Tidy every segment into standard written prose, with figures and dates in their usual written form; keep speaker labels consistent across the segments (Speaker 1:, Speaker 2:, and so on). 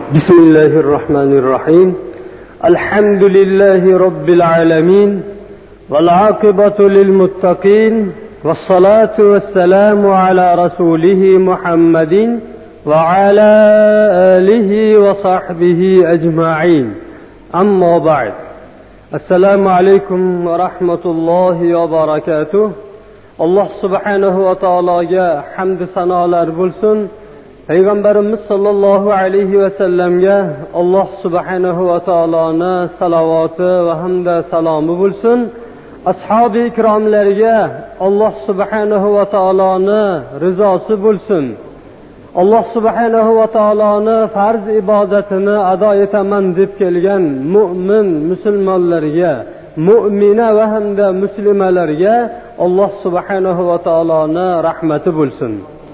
Speaker 1: بسم الله الرحمن الرحيم. الحمد لله رب العالمين والعاقبة للمتقين والصلاة والسلام على رسوله محمد وعلى آله وصحبه أجمعين. أما بعد. السلام عليكم ورحمة الله وبركاته. الله سبحانه وتعالى حمد sanolar bo'lsin. Peygamberimiz sallallohu alayhi ve sellem'e Allah subhanahu ve ta'ala'na salavatı ve hamda salamı bulsun. Ashab-ı ikramlarga Allah subhanahu ve ta'ala'na rızası bulsun. Allah subhanahu ve ta'ala'na farz ibadatını ado etaman deb kelgan mu'min musulmonlarga, mu'mina ve hamda muslimalarga Allah subhanahu ve ta'ala'na rahmeti bulsun.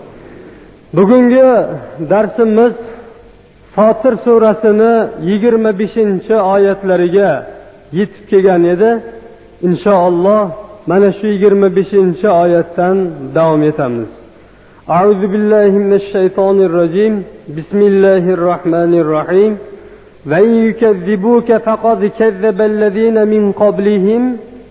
Speaker 1: Bugungi darsimiz Fatir surasini 25-oyatlariga yetib kelgan edi. Inshaalloh mana shu 25-oyatdan davom etamiz. A'udhu billahi minash shaytonir rojim. Bismillahir rohmanir rohim. Va yukazzibuka faqad kazzaballazina min qablihim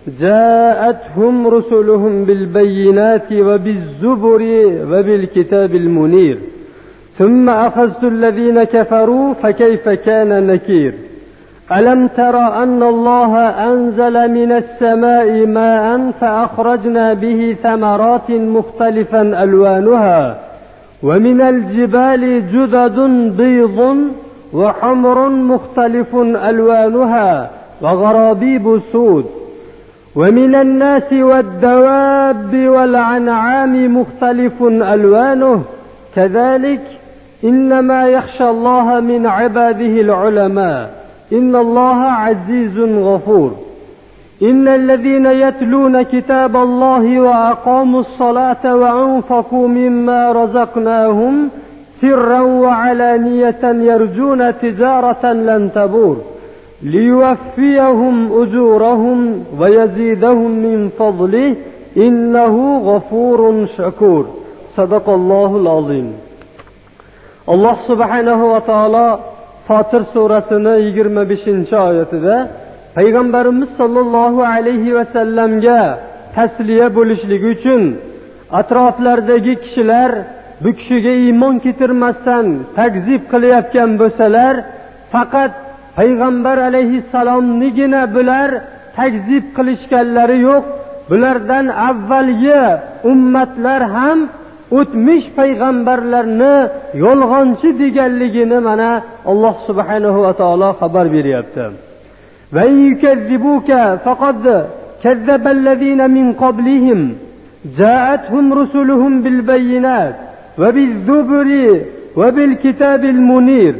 Speaker 1: جاءتهم رسلهم بالبينات وبالزبر وبالكتاب المنير ثم أخذت الذين كفروا فكيف كان نكير ألم تر أن الله أنزل من السماء ماء فأخرجنا به ثمرات مختلفا ألوانها ومن الجبال جدد بيض وحمر مختلف ألوانها وغرابيب سود ومن الناس والدواب والأنعام مختلف ألوانه كذلك إنما يخشى الله من عباده العلماء إن الله عزيز غفور إن الذين يتلون كتاب الله وأقاموا الصلاة وأنفقوا مما رزقناهم سرا وعلانية يرجون تجارة لن تبور ليوفيهم أجورهم ويزيدهم من فضله إنه غفور شكور. صدق الله العظيم. Allah subhanahu wa ta'ala Fatir surasini 25-oyatida Peygamberimiz sallallohu alayhi ve sellem'ga tasliya bo'lishligi uchun atroflardagi kishilar bu kishiga iymon keltirmasdan takzib qilayotgan bo'lsalar, faqat Peygamber aleyhisselamnigina bular takzib qilishganlari yo'q. Bulardan avvalgi ummatlar ham o'tmish payg'ambarlarni yolg'onchi deganligini mana Alloh subhanahu va taolo xabar beryapti. Va yukazzibuka faqad kazzaballazina min qablihim ja'atuhum rusuluhum bil bayyinat va biz-zuburi va bil kitabil munir.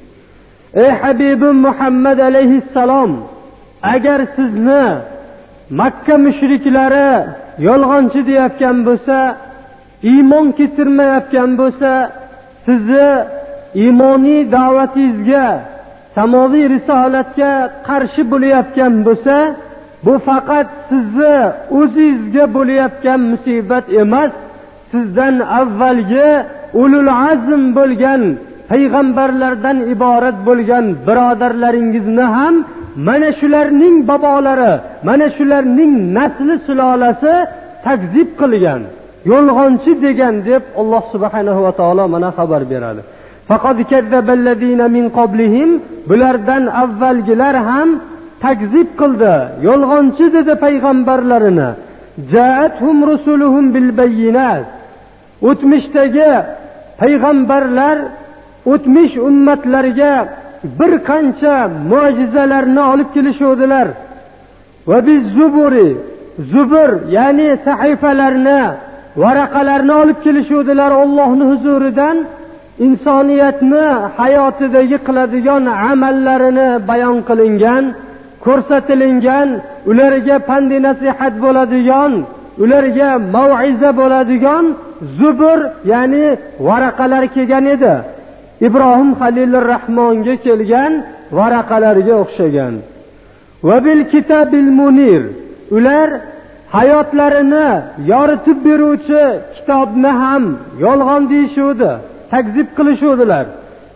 Speaker 1: Ey Habibim Muhammad aleyhisselam, agar sizni Makka mushriklari yolg'onchi deyotgan bo'lsa, iymon keltirmayotgan bo'lsa, sizni iymoniy da'vatingizga, samoviy risolatga qarshi bo'layotgan bo'lsa, bu faqat sizni o'zingizga bo'layotgan musibat emas, sizdan avvalgi ulul azm bo'lgan payg'ambarlardan iborat bo'lgan birodarlaringizni ham mana shularning bobolari, mana shularning nasli sulolasi takzib qilgan, yolg'onchi degan deb Alloh subhanahu va taolo mana xabar beradi. Faqad kazzaballazina min qablihim, bulardan avvalgilar ham takzib qildi, yolg'onchi dedi payg'ambarlarini. Ja'atuhum rusuluhum bil bayyinat. O'tmishdagi payg'ambarlar o'tmish ummatlarga bir qancha mo'jizalarni olib kelishuvdilar. Va biz-zuburi, zubur ya'ni sahifalarni, varaqalarni olib kelishuvdilar Allohning huzuridan, insoniyatni hayotidagi qiladigan amallarini bayon qilingan, ko'rsatilgan, ularga pand nasihat bo'ladigan, ularga mau'iza bo'ladigan zubur ya'ni varaqalar kelgan edi. İbrahim Halilur Rahmonga kelgan varaqalarga o'xshagan. Va bil kitabil munir, ular hayotlarini yoritib beruvchi kitobni ham yolg'on deyishuvdi, takzib qilishuvdilar.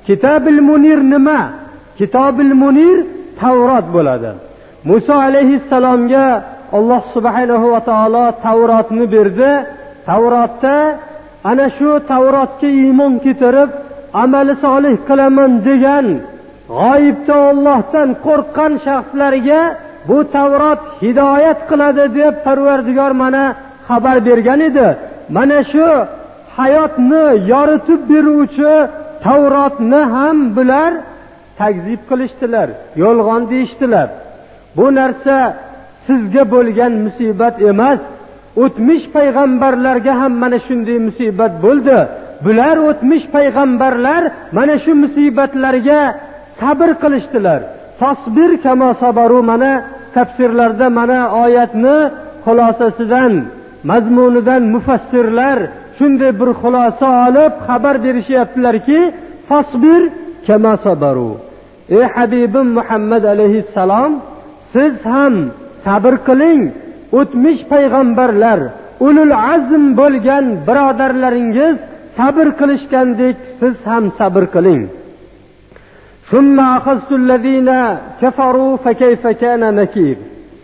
Speaker 1: Kitobil Munir nima? Kitobil Munir Tavrot bo'ladi. Musa alayhissalomga Alloh subhanahu va taolo Tavrotni berdi. Tavrotda ana shu Tavrotga iymon keltirib, amali solih qilaman degan g'oyibda Allohdan qo'rqqan shaxslarga bu Tavrot hidoyat qiladi deb Parvardigor mana xabar bergan edi. Mana shu hayotni yoritib beruvchi Tavrotni ham bular takzib qilishdilar, yolg'on deyishdilar. Bu narsa sizga bo'lgan musibat emas. O'tmish payg'ambarlarga ham mana shunday musibat bo'ldi. Bular o'tmish payg'ambarlar mana shu musibatlarga sabr qilishdilar. Fasbir kama sabaru, mana tafsirlarda mana oyatni xulosasidan, mazmunidan mufassirlar shunday bir xulosa olib xabar berishyaptilarki, fasbir kama sabaru. Ey Habibim Muhammad alayhissalom, siz ham sabr qiling. O'tmish payg'ambarlar, ulul azm bo'lgan birodarlaringiz sabr qilishgandek siz ham sabr qiling. Summa akhaztullazina kafaru fakayfa kana nakir.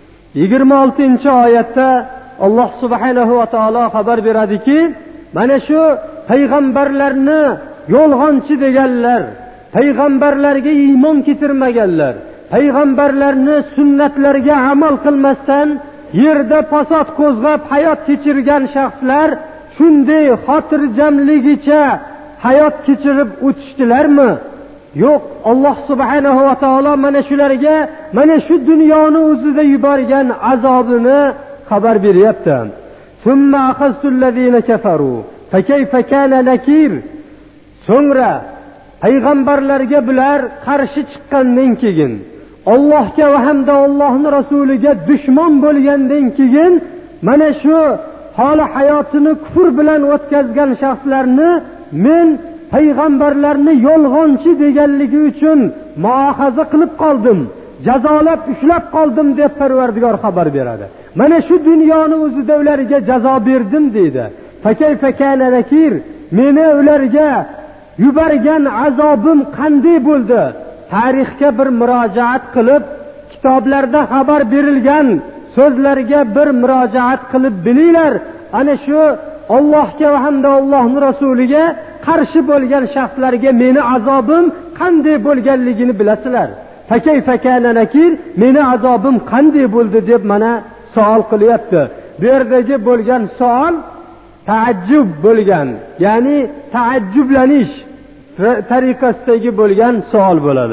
Speaker 1: 26-oyatda Alloh subhanahu va taolo xabar beradiki, mana shu payg'ambarlarni yolg'onchi deganlar, payg'ambarlarga iymon keltirmaganlar, payg'ambarlarni sunnatlariga amal qilmasdan yerda fasod qo'zg'ab hayot kechirgan shaxslar shunday xotirjamligicha hayot kechirib o'tishdilarmi? Yo'q, Alloh subhanahu va taolo mana shularga mana shu dunyoni o'zida yuborgan azobini xabar beryapti. Summa akhaztullazina kafaru fakayfa kana nakir. So'ngra payg'ambarlarga bular qarshi chiqqandan keyin, Allohga va hamda Allohning rasuliga dushman bo'lgandan keyin mana shu holi hayotini kufr bilan o'tkazgan shaxslarni men payg'ambarlarni yolg'onchi deganligi uchun muohaza qilib qoldim, jazolab ushlab qoldim deb Parvardigor xabar beradi. Mana shu dunyoni o'zida ularga jazo berdim deydi. Fakayfa kana nakir, meni ularga yuborgan azobim qanday bo'ldi? Tarixga bir murojaat qilib, kitoblarda xabar berilgan so'zlarga bir murojaat qilib bilinglar. Ana shu Allohga va hamda Allohning rasuliga qarshi bo'lgan shaxslarga meni azobim qanday bo'lganligini bilasizlar. Fakayfa kana nakir, meni azobim qanday bo'ldi deb mana savol qilyapti. Bu yerdagi bo'lgan savol taajjub bo'lgan, ya'ni taajjublanish tariqasidagi bo'lgan savol bo'ladi.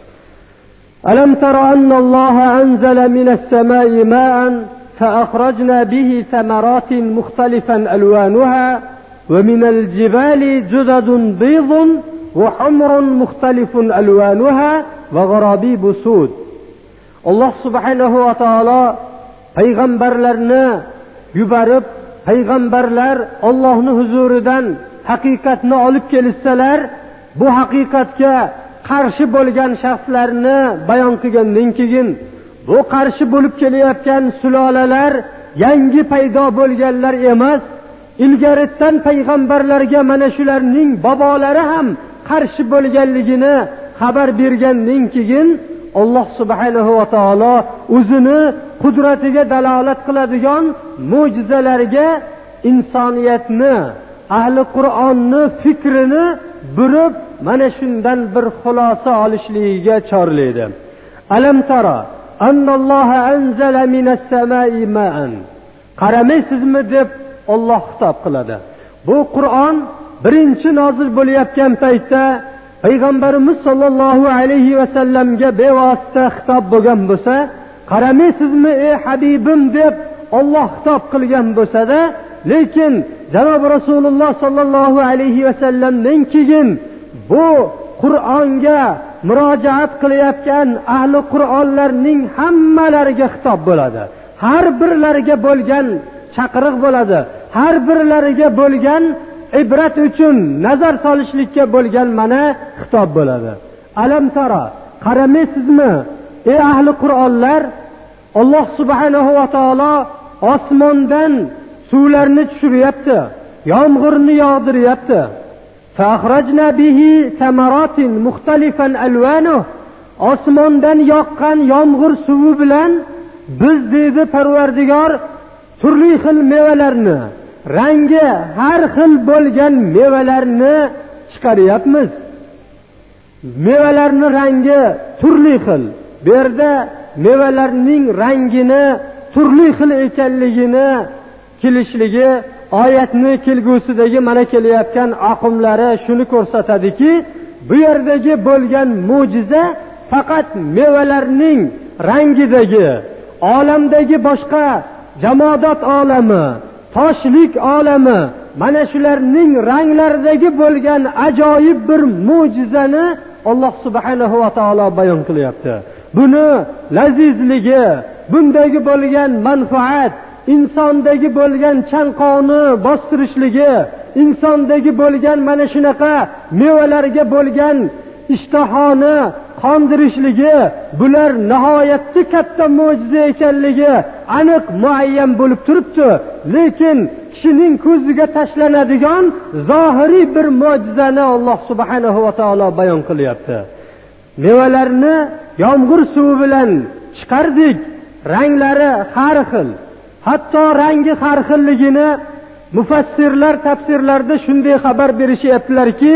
Speaker 1: Alam tara anna Alloh anzala minas samai ma'an fa akhrajna bihi thamaratin mukhtalifan alwanuha wa minal jibali judadun baydun wa humrun mukhtalifun alwanuha va gharabibu sud. Alloh subhanahu va taolo payg'ambarlarni yuborib, payg'ambarlar Allohning huzuridan haqiqatni olib kelsalar, bu haqiqatga qarshi bo'lgan shaxslarni bayon qilgandan keyin, bu qarshi bo'lib kelayotgan sulolalar yangi paydo bo'lganlar emas, ilgaridan payg'ambarlarga mana shularning bobolari ham qarshi bo'lganligini xabar bergandan keyin Alloh subhanahu va taolo o'zini qudratiga dalolat qiladigan mo'jizalarga insoniyatni, ahli Qur'onni fikrini burib mana shundan bir xulosa olishligiga chorlaydi. Alam tara annalloh anzala minas samai ma'an. Qaramaysizmi deb Alloh xitob qiladi. Bu Qur'on birinchi nozil bo'layotgan paytda payg'ambarimiz sollallohu alayhi va sallamga bevosita xitob bo'lgan bo'lsa, qaramaysizmi ey Habibim deb Alloh xitob qilgan bo'lsa-da, lekin janob Rasululloh sollallohu alayhi va sallamdan keyin bu Qur'onga murojaat qilayotgan ahli Qur'onlarning hammalariga xitob bo'ladi. Har birlariga bo'lgan chaqiriq bo'ladi. Har birlariga bo'lgan ibrat uchun nazar solishlikka bo'lgan mana xitob bo'ladi. Alam tara, qaramaysizmi ey ahli Qur'onlar, Alloh subhanahu va taolo osmondan suvlarni tushiryapti, yomg'irni yog'diryapti. فأخرجنا به ثمرات مختلفا ألوانه. Osmondan yoqqan yomg'ir suvi bilan biz dedi Parvardigor turli xil mevalarni, rangi har xil bo'lgan mevalarni chiqaryapmiz. Mevalarning rangi turli xil. Bu yerda mevalarning rangini turli xil ekanligini kelishligi oyatni kelgusidagi mana kelayotgan oqimlari shuni ko'rsatadiki, bu yerdagi bo'lgan mo'jiza faqat mevalarning rangidagi, olamdagi boshqa jamodat olami, toshlik olami, mana shularning ranglaridagi bo'lgan ajoyib bir mo'jizani Alloh subhanahu va taolo bayon qilyapti. Buni lazizligi, bundagi bo'lgan manfaat, insondagi bo'lgan chanqovni bostirishligi, insondagi bo'lgan mana shunaqa mevalarga bo'lgan ishtahoni qondirishligi, bular nihoyatda katta mo'jiza ekanligi aniq muayyan bo'lib turibdi. Lekin kishining ko'ziga tashlanadigan zohiriy bir mo'jizani Alloh subhanahu va taolo bayon qilyapti. Mevalarni yomg'ir suvi bilan chiqardik, ranglari har xil. Hatto rangi har xilligini mufassirlar tafsirlarda shunday xabar berishyaptilarki,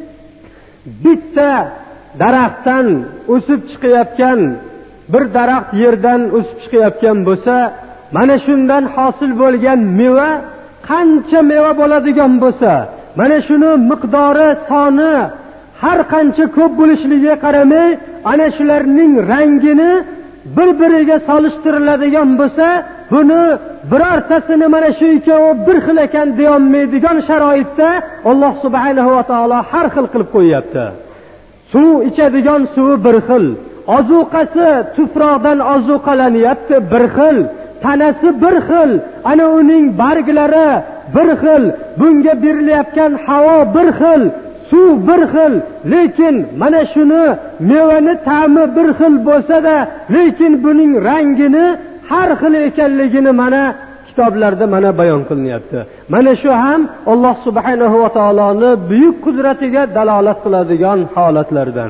Speaker 1: bitta daraxtdan o'sib chiqayotgan bir daraxt yerdan o'sib chiqayotgan bo'lsa, mana shundan hosil bo'lgan meva qancha meva bo'ladigan bo'lsa, mana shuni miqdori, soni har qancha ko'p bo'lishligiga qaramay, ana shularning rangini bir-biriga solishtiriladigan bo'lsa, buni birortasini mana shu ikkovi bir xil ekan deya olmaydigan sharoitda Alloh subhanahu va taolo har xil qilib qo'yapti. Suv ichadigan suvi bir xil, ozuqasi tuproqdan ozuqalanyapti bir xil, tanasi bir xil, ana uning barglari bir xil, bunga berilayotgan havo bir xil, suv bir xil. Lekin mana shuni mevani ta'mi bir xil bo'lsa-da, lekin buning rangini har xil ekanligini mana kitoblarda mana bayon qilinyapti. Mana shu ham Alloh subhanahu va taoloning buyuk qudratiga dalolat qiladigan holatlardan.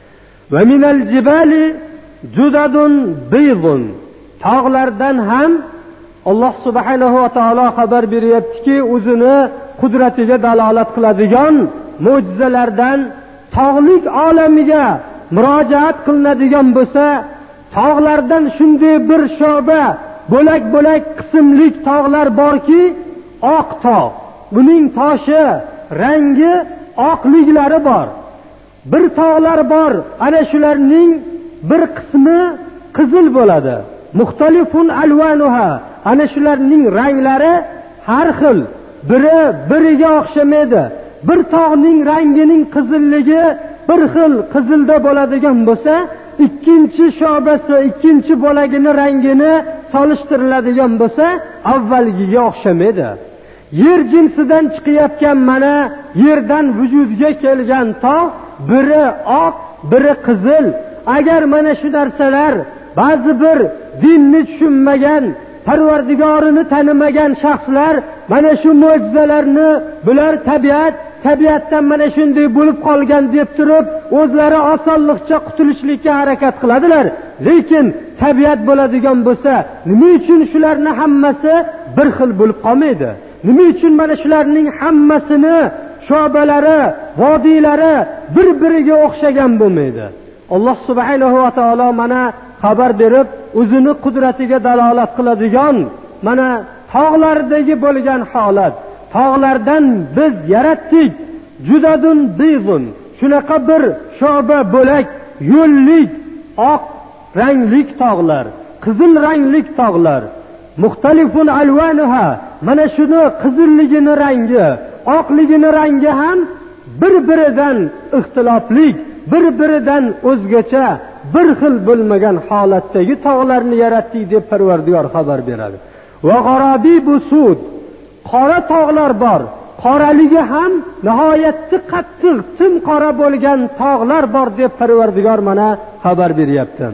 Speaker 1: Va minal jibali judadun baydun. Tog'lardan ham Alloh subhanahu va taolo xabar beryaptiki, o'zini qudratiga dalolat qiladigan mo'jizalardan tog'lik olamiga murojaat qilinadigan bo'lsa, tog'lardan shunday bir sho'ba bo'lak-bo'lak qismlik tog'lar borki, oq tog'. Buning toshi, rangi oqliklari bor. Bir tog'lar bor, ana shularning bir qismi qizil bo'ladi. Muxtalifun alvanuha. Ana shularning ranglari har xil, biri biriga o'xshamaydi. Bir tog'ning rangining qizilligi bir xil qizilda bo'ladigan bo'lsa, ikkinchi sho'basi, ikkinchi bo'lagini rangini solishtiriladigan bo'lsa, avvalgiga o'xshamaydi. Yer jinsidan chiqayotgan mana yerdan vujudga kelgan tog' biri oq, biri qizil. Agar mana shu narsalar ba'zi bir dinni tushunmagan, Parvardigorini tanimagan shaxslar mana shu mo'jizalarni, bular tabiatdan mana shunday bo'lib qolgan deb turib, o'zlari osonlikcha qutulishlikka harakat qiladilar. Lekin tabiat bo'ladigan bo'lsa, nima uchun shularni hammasi bir xil bo'lib qolmaydi? Nima uchun mana shularning hammasini sho'balari, vodiylari bir-biriga o'xshagan bo'lmaydi? Alloh subhanahu va taolo mana xabar berib, o'zini qudratiga dalolat qiladigan mana tog'lardagi bo'lgan holat. Tog'lardan biz yaratdik. Judadun baydun. Shunaqa bir sho'ba bo'lak, yo'llik, oq ranglik tog'lar, qizil ranglik tog'lar. Muxtalifun alvanuha. Mana shuni qizilligini rangi, oqligini rangi ham bir-biridan ixtiloflik, bir-biridan o'zgacha, bir xil bo'lmagan holatdagi tog'larni yaratdik deb Parvardigor xabar beradi. Va g'arabibu sud. Qora tog'lar bor. Qoraligi ham nihoyatda qattiq, tim qora bo'lgan tog'lar bor deb Parvardigor mana xabar beryapti.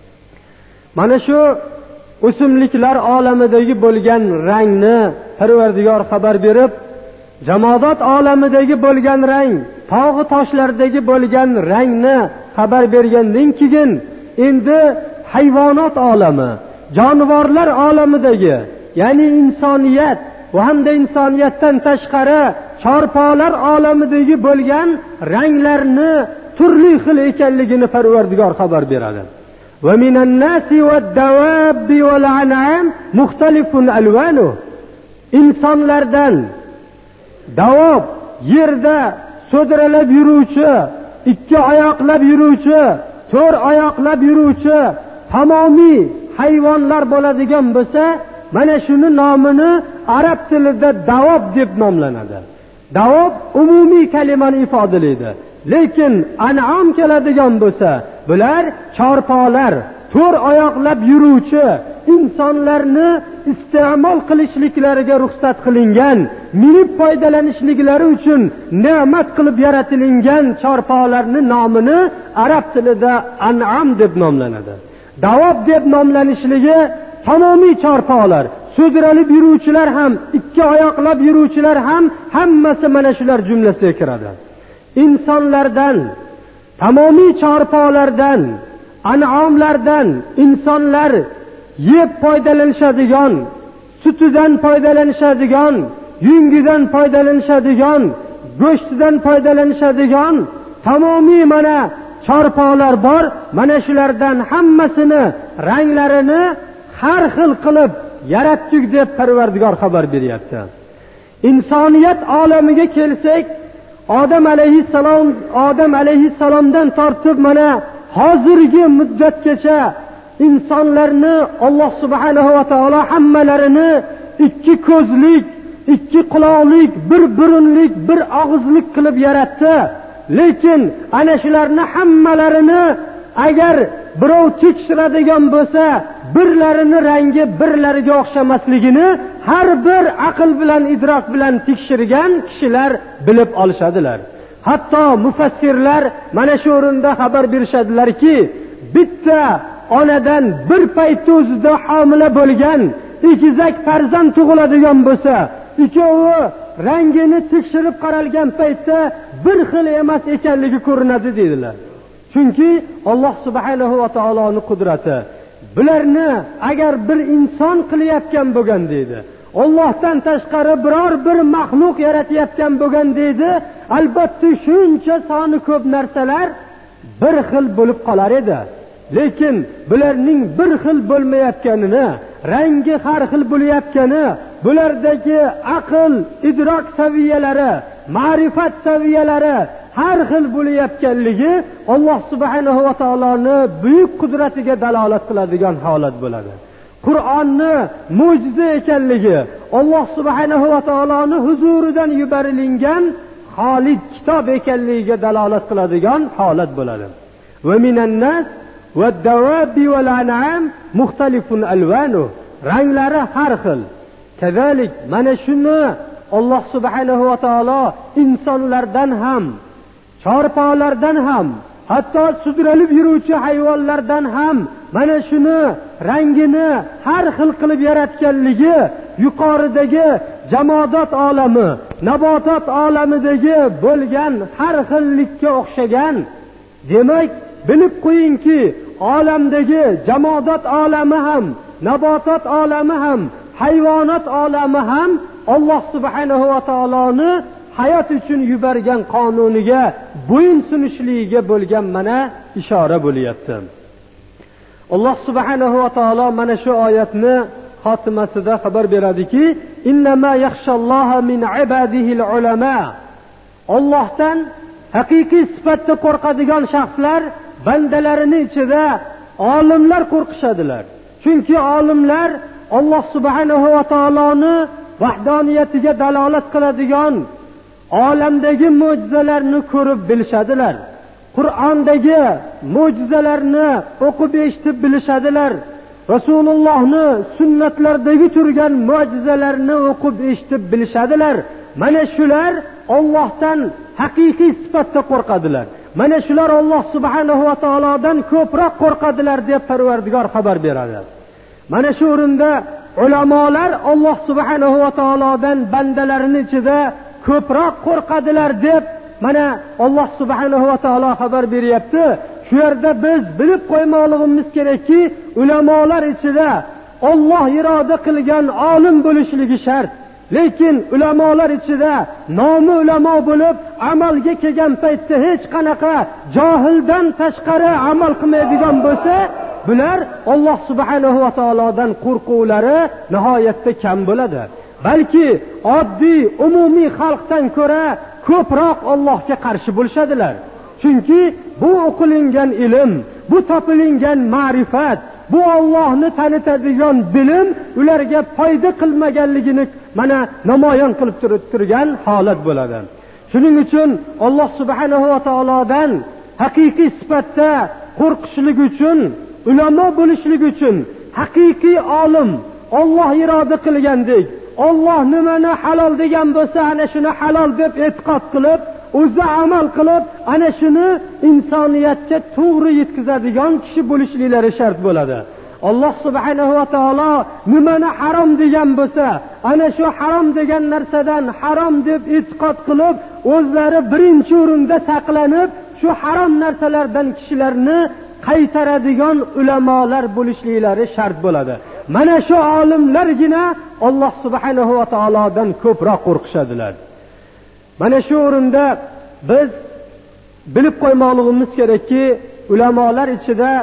Speaker 1: Mana shu o'simliklar olamidagi bo'lgan rangni Parvardigor xabar berib, jamodat olamidagi bo'lgan rang, tog'i toshlardagi bo'lgan rangni xabar bergandan keyin endi hayvonot olami, jonivorlar olamidagi, ya'ni insoniyat va hamda insoniyatdan tashqari chorpolar olamidagi bo'lgan ranglarni turli xil ekanligini Parvardigor xabar beradi. Va minan nasi wad-dawabi wal an'am mukhtalifun alwanu. insonlardan davob, yerda so'diralab yuruvchi, ikki oyoqlab yuruvchi, to'rt oyoqlab yuruvchi tamomiy hayvonlar bo'ladigan bo'lsa, mana shuni nomini arab tilida davob deb nomlanadi. Davob umumiy kalimani ifodalaydi. Lekin an'am keladigan bo'lsa, bular chorpolar, to'rt oyoqlab yuruvchi, insonlarni iste'mol qilishliklariga ruxsat qilingan, minib foydalanishliklari uchun ne'mat qilib yaratilingan chorpolarning nomini arab tilida an'am deb nomlanadi. Davob deb nomlanishligi tamomiy chorpolar, so'diralib yuruvchilar ham, ikki oyoqlab yuruvchilar ham hammasi mana shular jumlasiga kiradi. İnsonlardan, tamomiy chorpolardan, an'omlardan insonlar yeb foydalanishadigan, sutidan foydalanishadigan, yungidan foydalanishadigan, go'shtidan foydalanishadigan tamomiy mana chorpolar bor. Mana shulardan hammasini ranglarini har xil qilib yaratdik deb Parvardigor xabar beryapti. İnsoniyat olamiga kelsak, Odam alayhissalomdan tortib mana hozirgi muddatgacha insonlarni Alloh subhanahu va taolo hammalarini ikki ko'zlik, ikki quloqlik, bir burunlik, bir og'izlik qilib yaratdi. Lekin ana shularni hammalarini agar birov tekshiradigan bo'lsa, birlarini rangi birlariga o'xshamasligini har bir aql bilan, idrok bilan tekshirgan kishilar bilib olishadilar. Hatto mufassirlar mana shu o'rinda xabar berishadilarki, bitta onadan bir payt o'zida homila bo'lgan egizak farzand tug'iladigan bo'lsa, ikkovi rangini tekshirib qaralgan paytda bir xil emas ekanligi ko'rinadi dedilar. Chunki Alloh subhanahu va taoloning qudrati bularni agar bir inson qilayotgan bo'lgan deydi, Allohdan tashqari biror bir maxluq yaratayotgan bo'lgan deydi, albatta shuncha soni ko'p narsalar bir xil bo'lib qolar edi. Lekin bularning bir xil bo'lmayotganini, rangi har xil bo'layotgani, bulardagi aql, idrok saviyalari, ma'rifat saviyalari har xil bo'layotganligi Alloh subhanahu va taoloning buyuk qudratiga dalolat qiladigan holat bo'ladi. Qur'onni mo'jiza ekanligi, Alloh subhanahu va taoloning huzuridan yuborilgan xolid kitob ekanligiga dalolat qiladigan holat bo'ladi. Va minan nas wad-dawabi wal an'am mukhtalifun alwanu. Ranglari har xil. Kazalik mana shuni Alloh subhanahu va taolo insonlardan ham, chorpolardan ham, hatto sudralib yuruvchi hayvonlardan ham mana shuni rangini har xil qilib yaratganligi yuqoridagi jamodat olami, nabotat olamidagi bo'lgan har xillikka o'xshagan. Demak, bilib qo'yingki, olamdagi jamodat olami ham, nabotat olami ham, hayvonot olami ham Alloh subhanahu va taoloning hayot uchun yuborgan qonuniga bo'yin sunishligiga bo'lgan mana ishora bo'lyapti. Alloh subhanahu va taolo mana shu oyatni xotimasida xabar beradiki, innama yaxshalloha min ibadihil ulama. Allohdan haqiqiy sifatda qo'rqadigan shaxslar bandalarining ichida olimlar qo'rqishadilar. Chunki olimlar Alloh subhanahu va taoloning vahdoniyatiga dalolat qiladigan olamdagi mo'jizalarni ko'rib bilishadilar. Qur'ondagi mo'jizalarni o'qib eshitib bilishadilar. Rasulullohning sunnatlaridagi turgan mo'jizalarni o'qib eshitib bilishadilar. Mana shular Allohdan haqiqiy sifatda qo'rqadilar. Mana shular Alloh subhanahu va taolodan ko'proq qo'rqadilar deb Parvardigor xabar beradi. Mana shu o'rinda ulamolar Alloh subhanahu va taolodan bandalarining ichida ko'proq qo'rqadilar deb mana Alloh subhanahu va taolo xabar beryapti. Shu yerda biz bilib qo'ymoqligimiz kerakki, ulamolar ichida Alloh iroda qilgan olim bo'lishligi shart. Lekin ulamolar ichida nomi ulamo bo'lib, amalga kelgan paytda hech qanaqa johildan tashqari amal qilmaydigan bo'lsa, bular Alloh subhanahu va taolodan qo'rquvlari nihoyatda kam bo'ladi. Balki oddiy umumiy xalqdan ko'ra ko'proq Allohga qarshi bo'lishadilar. Chunki bu o'qilingan ilm, bu topilingan ma'rifat, bu Allohni tanitadigan bilim ularga foyda qilmaganligini mana namoyon qilib turgan holat bo'ladi. Shuning uchun Alloh subhanahu va taolodan haqiqiy sifatda qo'rqishlik uchun, ulamo bo'lishlik uchun, haqiqiy olim Alloh iroda qilgandek, Alloh nimani halol degan bo'lsa, ana shuni halol deb e'tiqod qilib, o'zi amal qilib, ana shuni insoniyatga to'g'ri yetkazadigan kishi bo'lishliklari shart bo'ladi. Alloh subhanahu va taolo nimani harom degan bo'lsa, ana shu harom degan narsadan harom deb e'tiqod qilib, o'zlari birinchi o'rinda saqlanib, shu harom narsalardan kishilarni qaytaradigan ulamolar bo'lishliklari shart bo'ladi. Mana shu olimlargina Alloh subhanahu va taolodan ko'proq qo'rqishadilar. Mana shu o'rinda biz bilib qo'ymoqligimiz kerakki, ulamolar ichida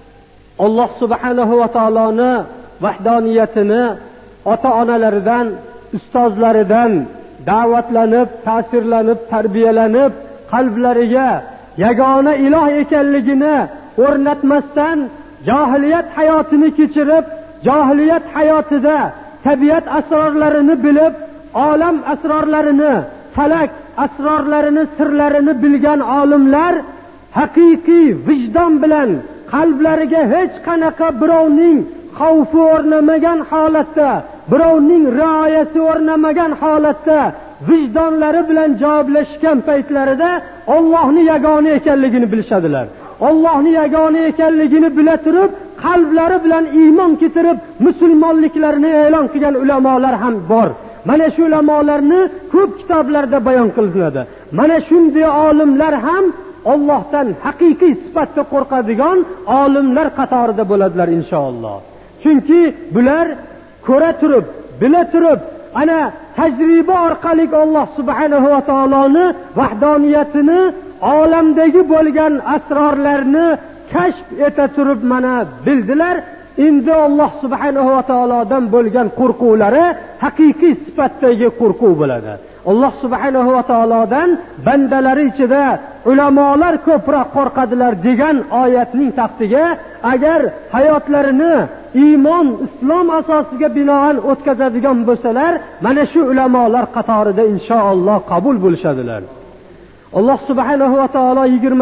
Speaker 1: Alloh subhanahu va taoloni vahdoniyatini ota-onalaridan, ustozlaridan da'vatlanib, ta'sirlanib, tarbiyalanib, qalblariga yagona iloh ekanligini o'rnatmasdan jahiliyat hayotini kechirib, jahiliyat hayotida tabiat asrorlarini bilib, olam asrorlarini, falak asrorlarini, sirlarini bilgan olimlar haqiqiy vijdon bilan qalblariga hech qanaqa birovning xavfi o'rnamagan holatda, birovning rioyasi o'rnamagan holatda vijdonlari bilan javoblashgan paytlarida Allohning yagona ekanligini bilishadilar. Allohning yagona ekanligini bila turib, qalblari bilan iymon keltirib, musulmonliklarini e'lon qilgan ulamolar ham bor. Mana shu ulamolarni ko'p kitoblarda bayon qilinadi. Mana shunday olimlar ham Allohdan haqiqiy sifatda qo'rqadigan olimlar qatorida bo'ladilar inshaalloh. Chunki bular ko'ra turib, bila turib, ana tajriba orqali Alloh subhanahu va taoloni vahdoniyatini, olamdagi bo'lgan asrorlarni kashf eta turib mana bildilar. Endi Alloh subhanahu va taolodan bo'lgan qo'rquvlari haqiqiy sifatdagi qo'rquv bo'ladi. Alloh subhanahu va taolodan bandalari ichida ulamolar ko'proq qo'rqadilar degan oyatning taqdiga agar hayotlarini iymon, islom asosiga binoan o'tkazadigan bo'lsalar, mana shu ulamolar qatorida inshaalloh qabul bo'lishadilar. Alloh subhanahu va taolo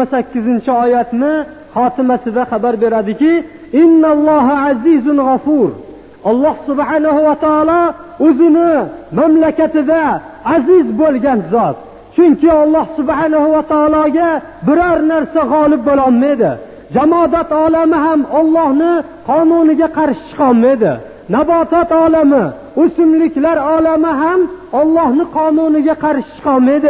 Speaker 1: 28-oyatni xotimasida xabar beradiki, innalloha azizun g'afur. Alloh subhanahu va taolo o'zini mamlakatida aziz bo'lgan zot. Chunki Alloh subhanahu va taologa biror narsa g'olib bo'la olmaydi. Jamodat olami ham Allohning qonuniga qarshi chiqa olmaydi. Nabotat olami, o'simliklar olami ham Allohning qonuniga qarshi chiqa olmaydi.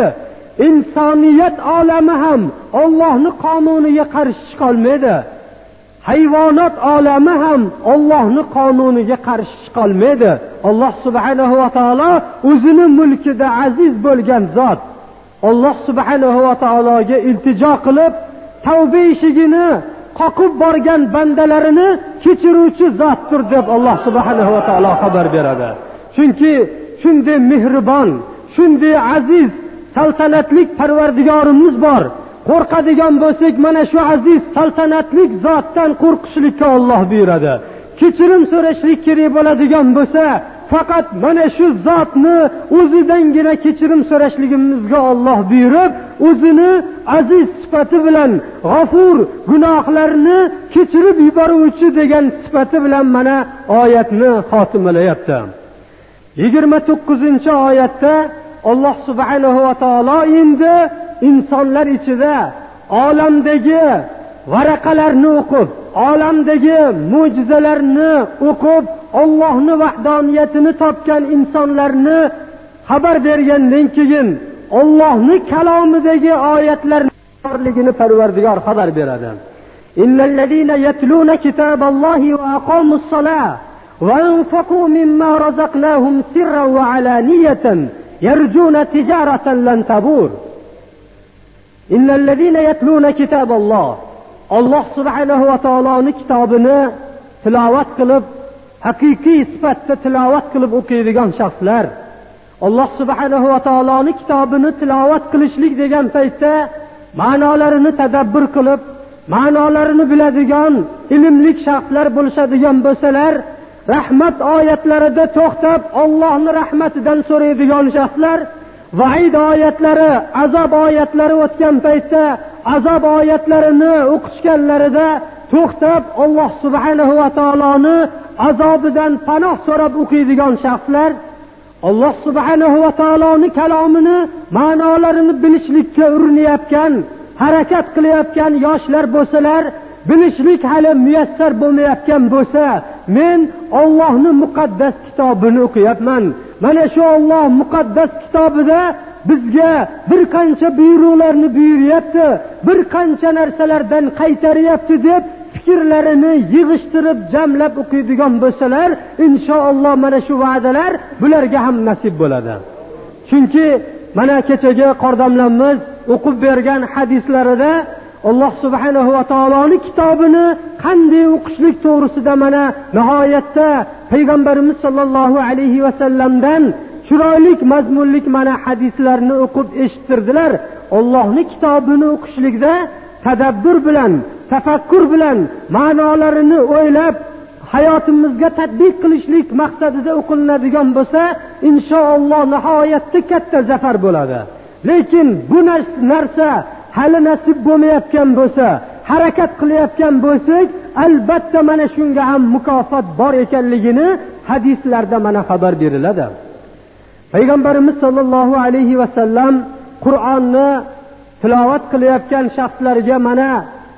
Speaker 1: İnsaniyat olami ham Allohning qonuniga qarshi chiqa olmaydi. Hayvonot olami ham Allohning qonuniga qarshi chiqa olmaydi. Alloh subhanahu va taolo o'zining mulkida aziz bo'lgan zot. Alloh subhanahu va taologa iltijo qilib, tavba eshigini qoqib borgan bandalarini kechiruvchi zotdir deb Alloh subhanahu va taolo xabar beradi. Chunki shunday mehribon, shunday aziz, saltanatli Parvardigorimiz bor. Qo'rqadigan bo'lsak, mana shu aziz saltanatli zotdan qo'rqishlikka Alloh buyuradi. Kechirim so'rashlik kerak bo'ladigan bo'lsa, faqat mana shu zotni o'zidangina kechirim so'rashligimizga Alloh buyurib, o'zini aziz sifati bilan G'afur, gunohlarni kechirib yuboruvchi degan sifati bilan mana oyatni xotimalayapti. 29-oyatda Alloh subhanahu va taolo endi insonlar ichida olamdagi varaqalarni o'qib, olamdagi mo'jizalarni o'qib, Allohning vahdoniyatini topgan insonlarni xabar bergandan keyin Allohning kalomidagi oyatlarning borligini Parvardigor xabar beradi. Innallazina yatluna kitaballahi va aqamus-solah va anfaqu mimma razaqnahum sirran va alaniyatan yarjuna tijaratan lan tabur. Innallazina yatluna kitaballoh, Alloh subhanahu va taoloning kitobini tilovat qilib, haqiqiy sifatda tilovat qilib o'qiydigan shaxslar. Alloh subhanahu va taoloning kitobini tilovat qilishlik degan paytda ma'nolarini tadabbur qilib, ma'nolarini biladigan ilmli shaxslar bo'lishadigan bo'lsalar, rahmat oyatlarida to'xtab Allohning rahmatidan so'raydigan shaxslar, vaid oyatlari, azob oyatlari o'tgan paytda azob oyatlarini o'qishganlarida to'xtab Alloh subhanahu va taoloni azobidan panoh so'rab o'qiydigan shaxslar, Alloh subhanahu va taoloning kalomini, ma'nolarini bilishlikka urinayotgan, harakat qilayotgan yoshlar bo'lsalar, bilishlik hali muyassar bo'lmayotgan bo'lsa, men Allohning muqaddas kitobini o'qiyapman. Mana shu Alloh muqaddas kitobida bizga bir qancha buyruqlarni buyuryapti, bir qancha narsalardan qaytaryapti deb fikrlarini yig'ishtirib, jamlab o'qiydigan bo'lsalar, inshaalloh mana shu va'dalar bularga ham nasib bo'ladi. Chunki mana kechagi qordamlarimiz o'qib bergan hadislarida Alloh subhanahu va taoloning kitobini qanday o'qishlik to'g'risida mana nihoyatda payg'ambarimiz sollallohu alayhi va sallamdan chiroyli mazmunlik mana hadislarni o'qib eshittirdilar. Allohning kitobini o'qishlikda tadabbur bilan, tafakkur bilan ma'nolarini o'ylab hayotimizga tatbiq qilishlik maqsadida o'qilinadigan bo'lsa, inshaalloh nihoyatda katta zafar bo'ladi. Lekin bu narsa hali nasib bo'lmayotgan bo'lsa, harakat qilayotgan bo'lsak, albatta mana shunga ham mukofot bor ekanligini hadislarda mana xabar beriladi. Payg'ambarimiz sollallohu alayhi va sallam Qur'onni tilovat qilayotgan shaxslarga mana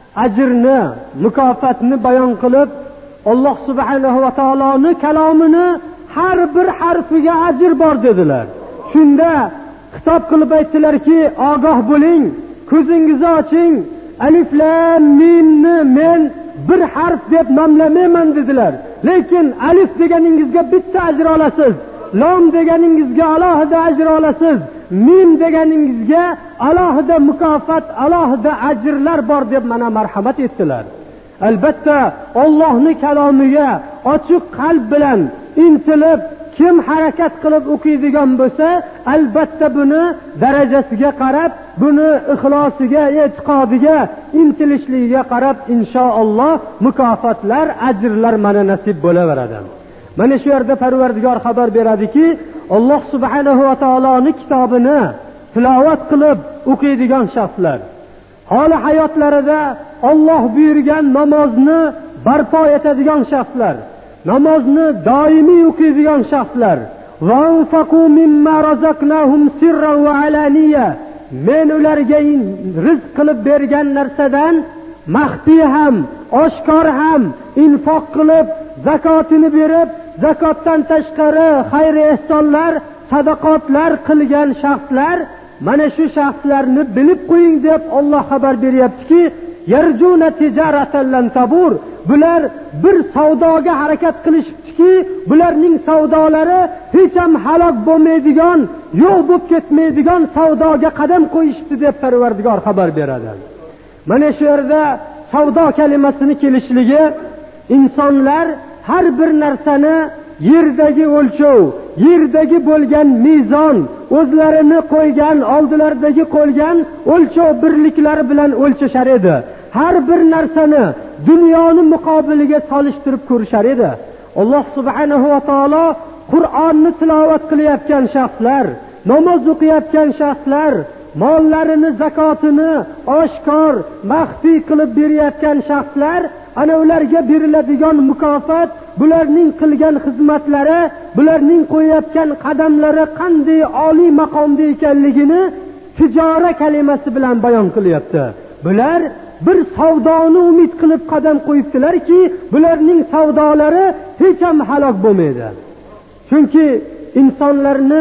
Speaker 1: ajrni, mukofotni bayon qilib, Alloh subhanahu va taoloning kalomini har bir harfiga ajr bor dedilar. Shunda xitob qilib aytdilarki, ogoh bo'ling, ko'zingizni oching, alif lam mimni men bir harf deb nomlamayman dedilar. Lekin alif deganingizga bitta ajr olasiz, lom deganingizga alohida ajr olasiz, mim deganingizga alohida mukofot, alohida ajrlar bor deb mana marhamat etdilar. Albatta Allohning kalomiga ochiq qalb bilan intilib, kim harakat qilib o'qiydigan bo'lsa, albatta buni darajasiga qarab, buni ixlosiga, e'tiqodiga, intilishligiga qarab inshaalloh mukofotlar, ajrlar mana nasib bo'laveradi. Mana shu yerda Parvardigor xabar beradiki, Alloh subhanahu va taoloning kitobini tilovat qilib o'qiydigan shaxslar, holi hayotlarida Alloh buyurgan namozni barpo etadigan shaxslar, namozni doimiy o'qiydigan shaxslar, va anfaqu mimma razaqnahum sirran va alaniya, men ularga rizq qilib bergan narsadan maxfiy ham, oshkor ham infoq qilib, zakotini berib, zakotdan tashqari xayr ehsonlar, sadaqotlar qilgan shaxslar, mana shu shaxslarni bilib qo'ying deb Alloh xabar beryaptiki, yarjuna tijaratan lan tabur, bular bir savdoga harakat qilishibdiki, bularning savdolari hech ham halok bo'lmaydigan, yo'q bo'lib ketmaydigan savdoga qadam qo'yishibdi deb Parvardigor xabar beradi. Mana shu yerda savdo kalimasini kelishligi, insonlar har bir narsani yerdagi o'lchov, yerdagi bo'lgan mezon, o'zlarini qo'ygan, oldilaridagi qo'ygan o'lchov birliklari bilan o'lchashar edi. Har bir narsani dunyoni muqobiliga solishtirib ko'rishar edi. Alloh subhanahu va taolo Qur'onni tilovat qilayotgan shaxslar, namoz o'qiyotgan shaxslar, mollarini, zakotini oshkor, maxfiy qilib berayotgan shaxslar, ana ularga beriladigan mukofot, bularning qilgan xizmatlari, bularning qo'yayotgan qadamlari qanday oliy maqomda ekanligini tijora kalimasi bilan bayon qilyapti. Bular bir savdoni umid qilib qadam qo'yibdilarki, bularning savdolari hech ham halok bo'lmaydi. Chunki insonlarni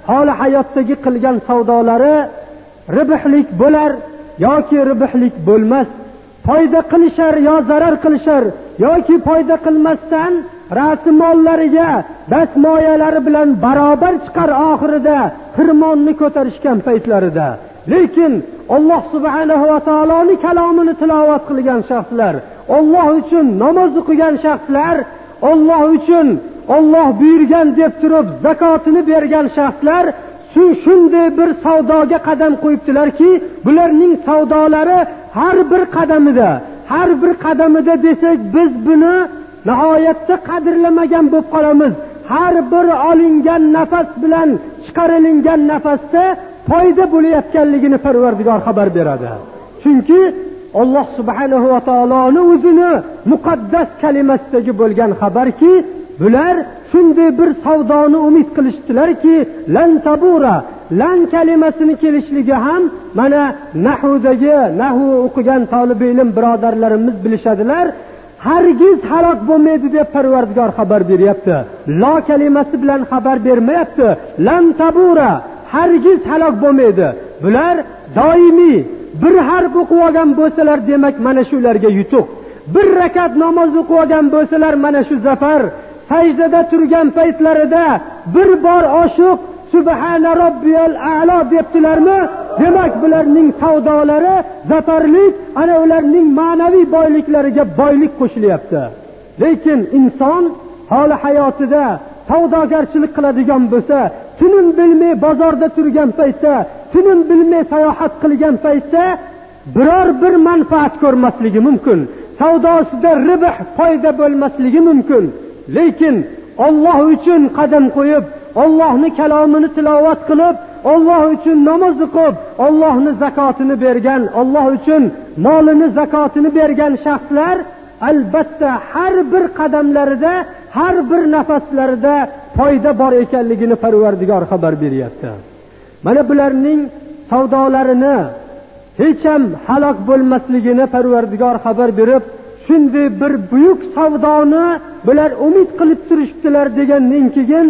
Speaker 1: holi hayotdagi qilgan savdolari ribhlik bo'lar yoki ribhlik bo'lmas, foyda qilishar yo zarar qilishar yoki foyda qilmasdan rasmollariga dasmoyalari bilan barobar chiqar oxirida xirmonni ko'tarishgan paytlarida. Lekin Alloh subhanahu va taoloning kalomini tilovat qilgan shaxslar, Alloh uchun namoz o'qigan shaxslar, Alloh uchun Alloh buyurgan deb turib zakotini bergan shaxslar shunday bir savdoga qadam qo'yibdilarki, bularning savdolari har bir qadamida desak biz buni nihoyatda qadrlamagan bo'lib qolamiz. Har bir olingan nafas bilan chiqarilingan nafasda foyda bo'layotganligini Parvardigor xabar beradi. Chunki Alloh subhanahu va taoloning o'zini muqaddas kalimasidagi bo'lgan xabarki, bular shunday bir savdoni umid qilishdilarki, lan tabura, lan kalimasini kelishligi ham mana nahvu o'qigan talib ilm birodarlarimiz bilishadilar. Hargiz halok bo'lmaydi deb Parvardigor xabar beryapti. La kalimasi bilan xabar bermayapti. Lan tabura, hargiz halok bo'lmaydi. Bular doimiy bir harf o'qib olgan bo'lsalar, demak mana shularga yutuq. Bir rakat namoz o'qib olgan bo'lsalar, mana shu zafar. Sajdada turgan paytlarida bir bor oshiq Subhana robbiyal a'lo debdilarmi? Demak bularning savdolari zafarlik, ana ularning ma'naviy boyliklariga boylik qo'shilyapti. Lekin inson holi hayotida savdogarchilik qiladigan bo'lsa, tinim bilmay bozorda turgan paytda, tinim bilmay sayohat qilgan paytda biror bir manfaat ko'rmasligi mumkin. Savdosida ribh, foyda bo'lmasligi mumkin. Lekin Alloh uchun qadam qo'yib, Allohning kalomini tilovat qilib, Alloh uchun namoz o'qib, Allohning zakotini bergan, Alloh uchun molini zakotini bergan shaxslar albatta har bir qadamlarida, har bir nafaslarida foyda bor ekanligini Parvardigor xabar beryapti. Mana bularning savdolarini hech ham halok bo'lmasligini Parvardigor xabar berib, shunday bir buyuk savdoni bular umid qilib turishdilar degandan keyin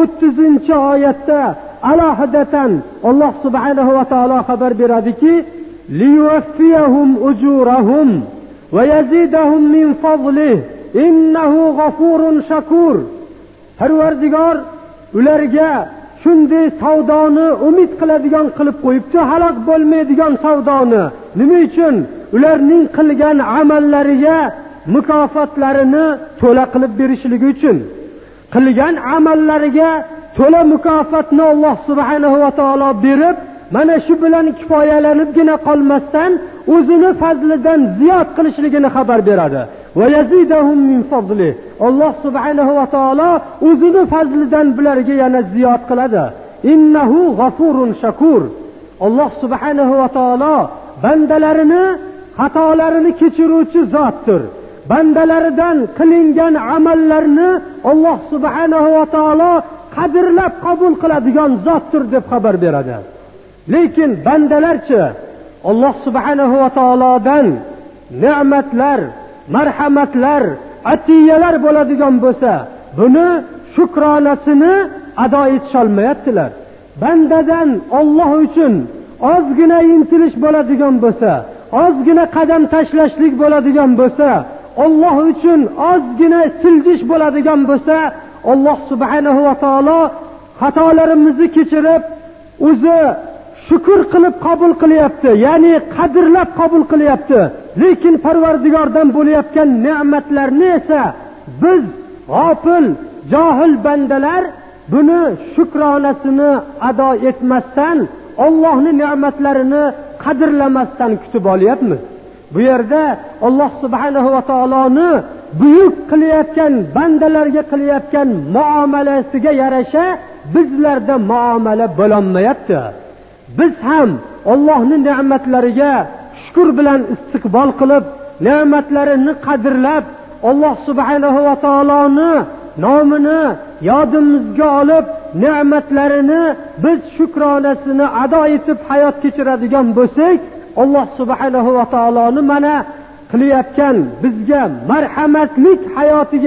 Speaker 1: 30-oyatda alohidatan Alloh subhanahu va taolo xabar beradiki, liyuwaffiyahum ujurahum va yazidahum min fadlihi innahu g'afurun shakur. Parvardigor ularga shunday savdoni umid qiladigan qilib qo'yibdi, halok bo'lmaydigan savdoni. Nima uchun? Ularning qilgan amallariga mukofotlarini to'la qilib berishligi uchun. Qilgan amallariga to'la mukofotni Alloh subhanahu va taolo berib, mana shu bilan kifoyalanibgina qolmasdan o'zini fazlidan ziyod qilishligini xabar beradi. Va yazidahum min fadli. Alloh subhanahu va taolo o'zini fazlidan bularga yana ziyod qiladi. Innahu g'afurun shakur. Alloh subhanahu va taolo bandalarini xatolarini kechiruvchi zotdir. Bandalaridan qilingan amallarni Alloh subhanahu va taolo qadrlab qabul qiladigan zotdir deb xabar beradi. Lekin bandalarchi Alloh subhanahu va taolodan ne'matlar, marhamatlar, atiyalar bo'ladigan bo'lsa, buni shukronasini ado etisha olmayaptilar. Bandadan Alloh uchun ozgina intilish bo'ladigan bo'lsa, ozgina qadam tashlashlik bo'ladigan bo'lsa, Alloh uchun ozgina siljish bo'ladigan bo'lsa, Alloh subhanahu va taolo xatolarimizni kechirib, o'zi shukr qilib qabul qilyapti, ya'ni qadrlab qabul qilyapti. Lekin Parvardigordan bo'layotgan ne'matlarni esa biz g'ofil, johil bandalar buni shukronasini ado etmasdan, Allohning ne'matlarini qadrlamasdan kutib olyapmiz. Bu yerda Alloh subhanahu va taoloni buyuk qilayotgan bandalarga qilayotgan muomalasiga yarasha bizlarda muomala bo'lolmayapti. Biz ham Allohning ne'matlariga shukr bilan istiqbol qilib, ne'matlarini qadrlab, Alloh subhanahu va taoloni nomini yodimizga olib, ne'matlarini biz shukronasini ado etib hayot kechiradigan bo'lsak, Alloh subhanahu va taoloni mana qilayotgan bizga marhamatlik hayotiga,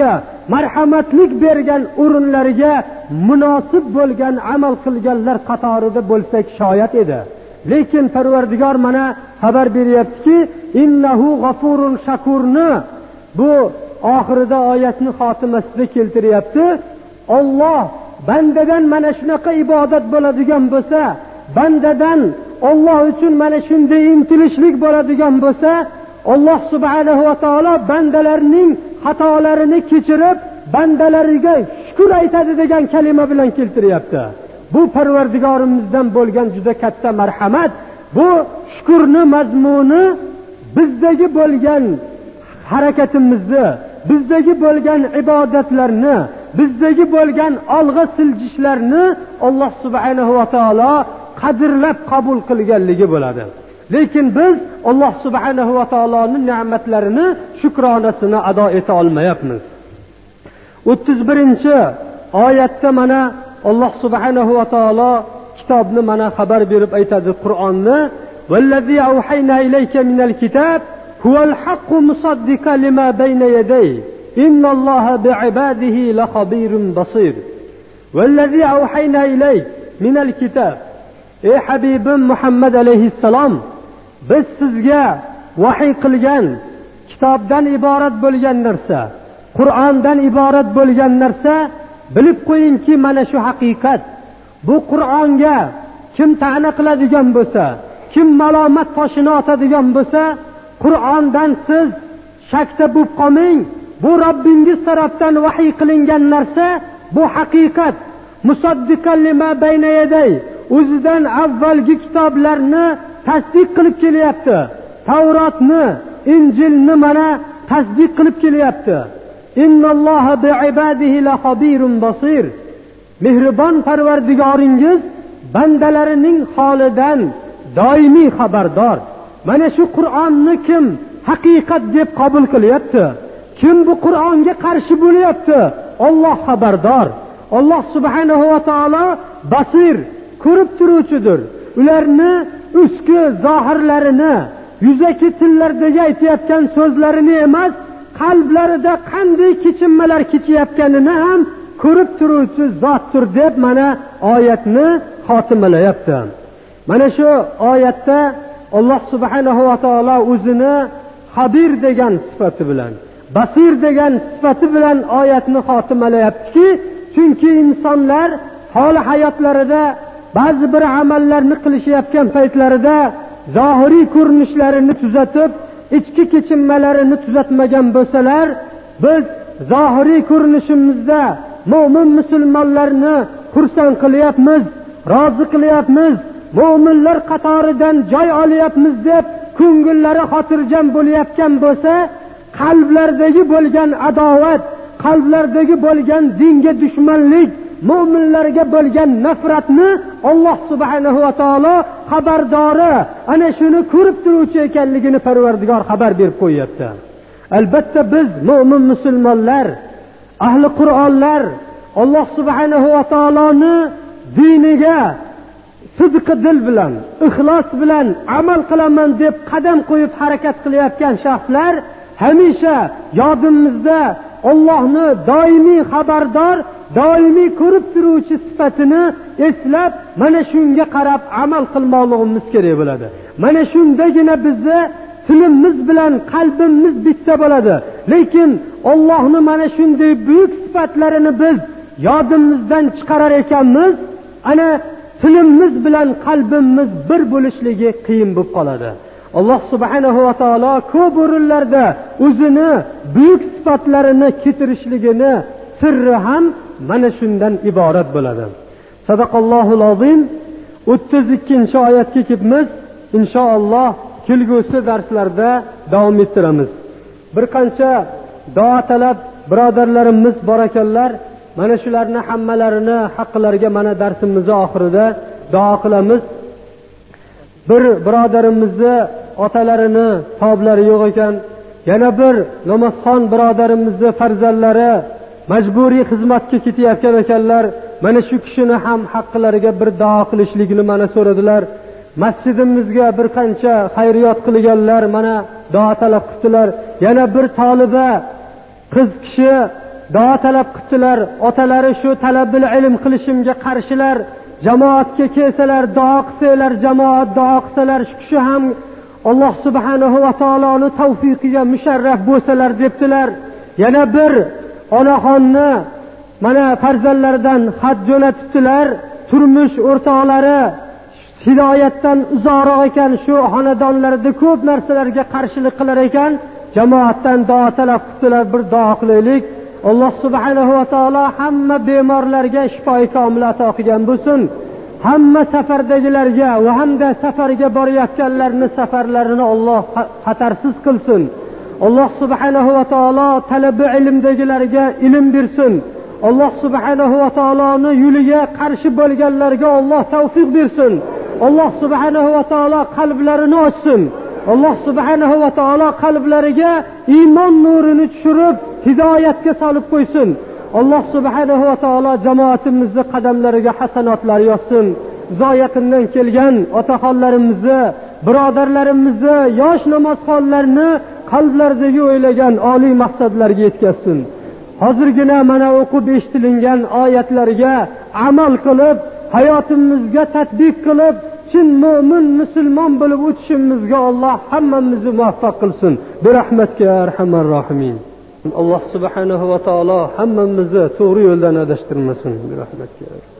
Speaker 1: marhamatlik bergan o'rinlariga munosib bo'lgan amal qilganlar qatorida bo'lsak shoyat edi. Lekin Parvardigor mana xabar beryaptiki, innahu g'afurun shakurni bu oxirida oyatni xotimasida keltiryapti. Alloh bandadan mana shunaqa ibodat bo'ladigan bo'lsa, bandadan Alloh uchun mana shunday intilishlik bo'ladigan bo'lsa, Alloh subhanahu va taolo bandalarning xatolarini kechirib, bandalariga shukr aytadi degan kalima bilan keltiryapti. Bu Parvardigorimizdan bo'lgan juda katta marhamat. Bu shukrni mazmuni bizdagi bo'lgan harakatimizni, bizdagi bo'lgan ibodatlarni, bizdagi bo'lgan olg'a siljishlarni Alloh subhanahu va taolo qadrlab qabul qilganligi bo'ladi. Lekin biz Alloh subhanahu va taoloning ne'matlarini, shukronasini ado eta olmayapmiz. 31-oyatda mana Alloh subhanahu va taolo kitobni mana xabar berib aytadi, Qur'onni: "Vallazi awhayna ilayka minal kitab huval haqqu musaddiqan lima bayna yadayhi innalloha bi'ibadihi lakhabirun basir." Vallazi awhayna ilayka minal kitab, ey Habibim Muhammad alayhissalom, biz sizga vahiy qilgan kitobdan iborat bo'lgan narsa, Qur'ondan iborat bo'lgan narsa, bilib qo'yingki, mana shu haqiqat. Bu Qur'onga kim ta'na qiladigan bo'lsa, kim malomat toshini otadigan bo'lsa, Qur'ondan siz shakda bo'lib qolmang. Bu Robbingiz tomonidan vahiy qilingan narsa, bu haqiqat. Musaddiqan lima bayna yaday, o'zidan avvalgi kitoblarni tasdiq qilib kelyapti. Tavrotni, Injilni mana tasdiq qilib kelyapti. Innalloha bi'ibadihi lakhabirun basir. Mehribon Parvardigoringiz bandalarining holidan doimiy xabardor. Mana shu Qur'onni kim haqiqat deb qabul qilyapti, kim bu Qur'onga qarshi bo'lyapti, Alloh xabardor. Alloh subhanahu va taolo basir, ko'rib turuvchidir. Ularni uski zohirlarini, yuzaki tillardagi aytayotgan so'zlarini emas, qalblarida qanday kechinmalar kechayotganini ham ko'rib turuvchi zotdir deb mana oyatni xotimalayapti. Mana shu oyatda Alloh subhanahu va taolo o'zini xabir degan sifati bilan, basir degan sifati bilan oyatni xotimalayaptiki, chunki insonlar hol hayotlarida ba'zi bir amallarni qilishayotgan paytlarida zohiriy ko'rinishlarini tuzatib, ichki kechinmalarini tuzatmagan bo'lsalar, biz zohiriy ko'rinishimizda mo'min musulmonlarni xursand qilyapmiz, rozi qilyapmiz, mo'minlar qatoridan joy olyapmiz deb ko'ngillari xotirjam bo'layotgan bo'lsa, qalblardagi bo'lgan adovat, qalblardagi bo'lgan dinga dushmanlik, mo'minlarga bo'lgan nafratni Alloh subhanahu va taolo xabardori, ana shuni ko'rib turuvchi ekanligini Parvardigor xabar berib qo'yapti. Albatta biz mo'min musulmonlar, ahli Qur'onlar Alloh subhanahu va taoloni diniga sidq dil bilan, ixlos bilan amal qilaman deb qadam qo'yib harakat qilayotgan shaxslar hamisha yodimizda Allohni doimiy xabardor, doimiy ko'rib turuvchi sifatini eslab, mana shunga qarab amal qilmoqligimiz kerak bo'ladi. Mana shundagina bizni tilimiz bilan qalbimiz bitta bo'ladi. Lekin Allohning mana shunday buyuk sifatlarini biz yodimizdan chiqarar ekanmiz, ana tilimiz bilan qalbimiz bir bo'lishligi qiyin bo'lib qoladi. Alloh subhanahu va taolo ko'p o'rinlarda o'zini buyuk sifatlarini keltirishligini sirri ham mana shundan iborat bo'ladi. Sadaqallohul azim. 32-oyatga kelibmiz. Inshaalloh kelgusi darslarda davom ettiramiz. Bir qancha duo talab birodarlarimiz bor ekanlar. Mana shularni hammalarini haqqilariga mana darsimizni oxirida duo qilamiz. Bir birodarimizni otalarini, toblari yo'q ekan. Yana bir namozxon birodarimizni farzandlari majburiy xizmatga ketayotgan ekanlar. Mana shu kishini ham haqqilariga bir duo qilishligini mana so'radilar. Masjidimizga bir qancha xayriyat qilganlar mana duo talab qildilar. Yana bir toliba qiz kishi duo talab qildilar. Otalari shu talabul ilm qilishimga qarshilar. Jamoatga kelsalar, duo qilsalar, jamoat duo qilsalar, shu kishi ham Alloh subhanahu va taoloning tavfiqiga musharraf bo'lsalar debdilar. Yana bir onaxonni mana farzandlaridan xat jo'natibdilar. Turmush o'rtoqlari hidoyatdan uzoqroq ekan, shu xonadonlarda ko'p narsalarga qarshilik qilar ekan, jamoatdan duo talab qildilar. Bir duo qilaylik. Alloh subhanahu va taolo hamma bemorlarga shifoi komil ato qilgan bo'lsin. Hamma safardagilarga va hamda safarga borayotganlarning safarlarini Alloh xatarsiz qilsin. Alloh subhanahu va taolo talabi ilmdagilarga ilm bersin. Alloh subhanahu va taoloning yo'liga qarshi bo'lganlarga Alloh tavfiq bersin. Alloh subhanahu va taolo qalblarini ochsin. Alloh subhanahu va taolo qalblariga iymon nurini tushirib, hidoyatga solib qo'ysin. Alloh subhanahu va taolo jamoatimizni qadamlariga hasanotlar yozsin. Zoyaqindan kelgan otaxonlarimizni, birodarlarimizni, yosh namozxonlarni qalblaridagi o'ylagan oliy maqsadlarga yetkazsin. Hozirgina mana o'qib eshitilingan oyatlarga amal qilib, hayotimizga tatbiq qilib, chin mo'min musulmon bo'lib o'tishimizga Alloh hammamizni muvaffaq qilsin. Bi rahmatika ya arhamar rohimin. Alloh subhanahu va taolo hammamizni to'g'ri yo'ldan adashtirmasin. Bi rahmatika.